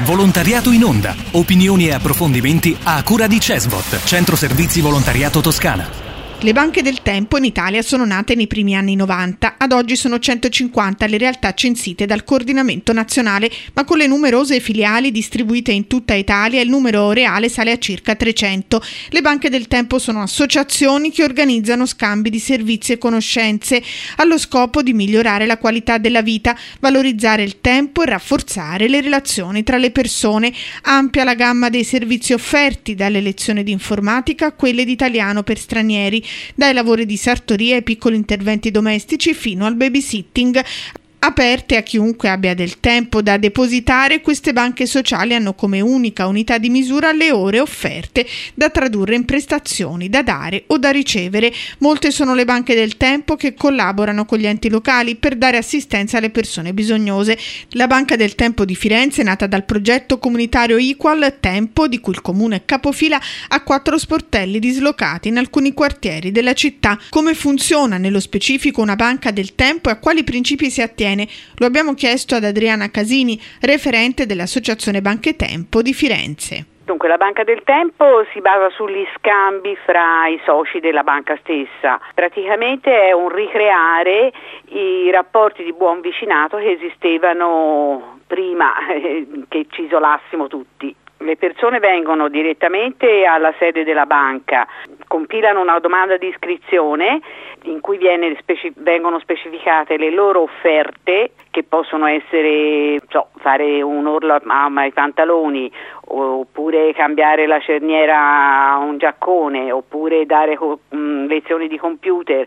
Volontariato in onda. Opinioni e approfondimenti a cura di CESVOT, Centro Servizi Volontariato Toscana. Le banche del tempo in Italia sono nate nei primi anni 90, ad oggi sono 150 le realtà censite dal coordinamento nazionale, ma con le numerose filiali distribuite in tutta Italia il numero reale sale a circa 300. Le banche del tempo sono associazioni che organizzano scambi di servizi e conoscenze allo scopo di migliorare la qualità della vita, valorizzare il tempo e rafforzare le relazioni tra le persone. Ampia la gamma dei servizi offerti, dalle lezioni di informatica a quelle di italiano per stranieri, dai lavori di sartoria ai piccoli interventi domestici fino al babysitting. Aperte a chiunque abbia del tempo da depositare, queste banche sociali hanno come unica unità di misura le ore offerte da tradurre in prestazioni da dare o da ricevere. Molte sono le banche del tempo che collaborano con gli enti locali per dare assistenza alle persone bisognose. La Banca del Tempo di Firenze è nata dal progetto comunitario Equal Tempo, di cui il comune capofila, ha 4 sportelli dislocati in alcuni quartieri della città. Come funziona nello specifico una banca del tempo e a quali principi si attiene? Lo abbiamo chiesto ad Adriana Casini, referente dell'Associazione Banche Tempo di Firenze. Dunque, la Banca del Tempo si basa sugli scambi fra i soci della banca stessa. Praticamente è un ricreare i rapporti di buon vicinato che esistevano prima che ci isolassimo tutti. Le persone vengono direttamente alla sede della banca, compilano una domanda di iscrizione in cui vengono specificate le loro offerte, che possono essere fare un orlo ai pantaloni, oppure cambiare la cerniera a un giaccone, oppure dare lezioni di computer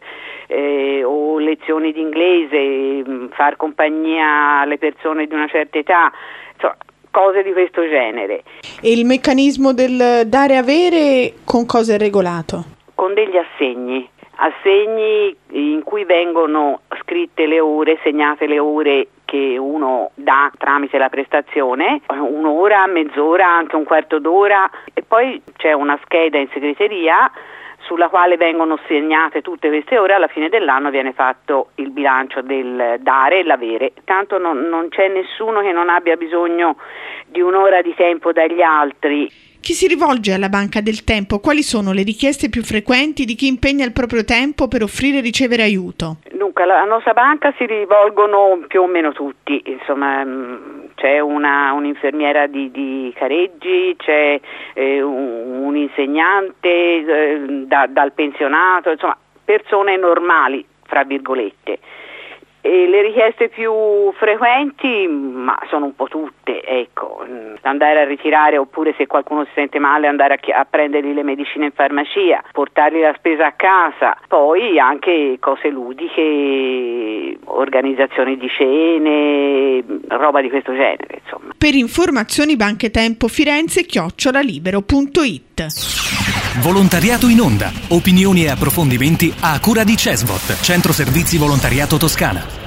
o lezioni di inglese, far compagnia alle persone di una certa età, cose di questo genere. E il meccanismo del dare-avere con cosa è regolato? Con degli assegni in cui vengono scritte le ore, segnate le ore che uno dà tramite la prestazione, un'ora, mezz'ora, anche un quarto d'ora, e poi c'è una scheda in segreteria sulla quale vengono segnate tutte queste ore. Alla fine dell'anno viene fatto il bilancio del dare e l'avere. Tanto non c'è nessuno che non abbia bisogno di un'ora di tempo dagli altri. Chi si rivolge alla Banca del Tempo? Quali sono le richieste più frequenti di chi impegna il proprio tempo per offrire e ricevere aiuto? Dunque, alla nostra banca si rivolgono più o meno tutti, insomma, c'è un'infermiera di Careggi, c'è un insegnante dal pensionato, insomma, persone normali, fra virgolette. E le richieste più frequenti, ma sono un po' tutte, andare a ritirare, oppure se qualcuno si sente male andare a prendergli le medicine in farmacia, portargli la spesa a casa, poi anche cose ludiche, organizzazioni di cene, roba di questo genere, insomma. Per informazioni Banche Tempo Firenze @libero.it. Volontariato in onda. Opinioni e approfondimenti a cura di CESVOT, Centro Servizi Volontariato Toscana.